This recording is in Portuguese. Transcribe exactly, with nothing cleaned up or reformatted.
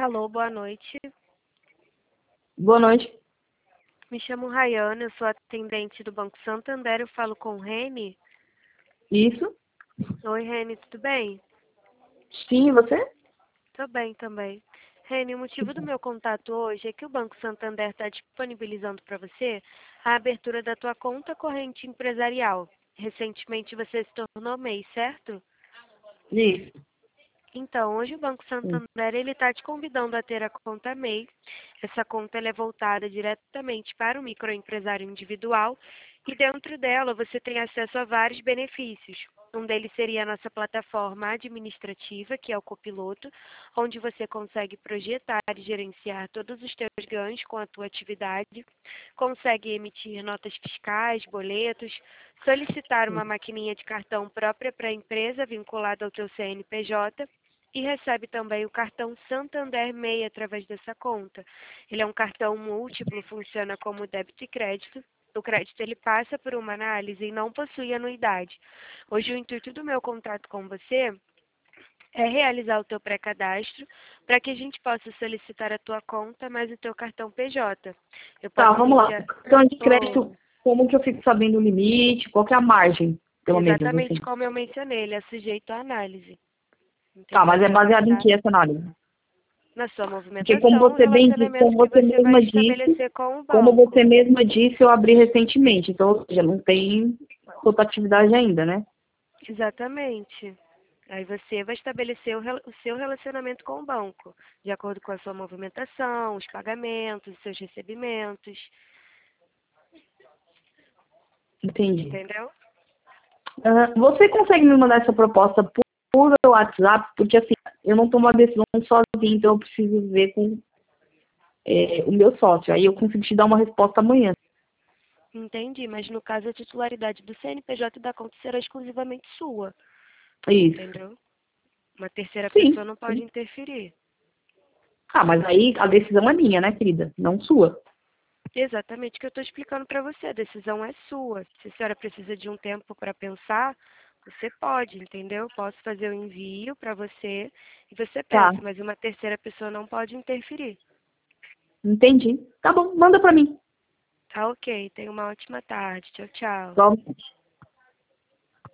Alô, boa noite. Boa noite. Me chamo Rayane, eu sou atendente do Banco Santander, eu falo com o Reni. Isso? Oi, Reni, tudo bem? Sim, e você? Tô bem também. Reni, o motivo do meu contato hoje é que o Banco Santander está disponibilizando para você a abertura da tua conta corrente empresarial. Recentemente você se tornou M E I, certo? Isso. Então, hoje o Banco Sim. Santander ele está te convidando a ter a conta M E I. Essa conta ela é voltada diretamente para o microempresário individual e dentro dela você tem acesso a vários benefícios. Um deles seria a nossa plataforma administrativa, que é o Copiloto, onde você consegue projetar e gerenciar todos os teus ganhos com a tua atividade, consegue emitir notas fiscais, boletos, solicitar uma maquininha de cartão própria para a empresa vinculada ao teu C N P J e recebe também o cartão Santander M E I através dessa conta. Ele é um cartão múltiplo, funciona como débito e crédito. O crédito ele passa por uma análise e não possui anuidade. Hoje o intuito do meu contato com você é realizar o teu pré-cadastro para que a gente possa solicitar a tua conta mais o teu cartão P J. Eu Tá, posso vamos lá. iniciar... Cartão de Oh, crédito, como que eu fico sabendo o limite? Qual que é a margem, pelo menos, exatamente assim? como eu mencionei, ele é sujeito à análise. Tá, Entendeu? mas é Ele é baseado em passado que essa análise? na sua Porque como movimentação, o você bem disse, relacionamento como que você você vai mesma disse, estabelecer com o como você banco. mesma disse, eu abri recentemente, então, ou seja, não tem rotatividade ainda, né? Exatamente. Aí você vai estabelecer o, rel- o seu relacionamento com o banco, de acordo com a sua movimentação, os pagamentos, os seus recebimentos, Entendi. entendeu? Ah, você consegue me mandar essa proposta por, por WhatsApp? Porque, assim, eu não tomo a decisão sozinha, então eu preciso ver com é, o meu sócio. Aí eu consigo te dar uma resposta amanhã. Entendi, mas no caso a titularidade do C N P J da conta será exclusivamente sua, Isso. entendeu? Uma terceira pessoa Sim, não pode sim. interferir. Ah, mas aí a decisão é minha, né, querida? Não sua. Exatamente o que eu estou explicando para você. A decisão é sua. Se a senhora precisa de um tempo para pensar, você pode, entendeu? Posso fazer o envio para você e você Tá, pensa, mas uma terceira pessoa não pode interferir. entendi. Tá bom, manda pra mim. Tá ok. Tenha uma ótima tarde. Tchau, tchau. Igualmente.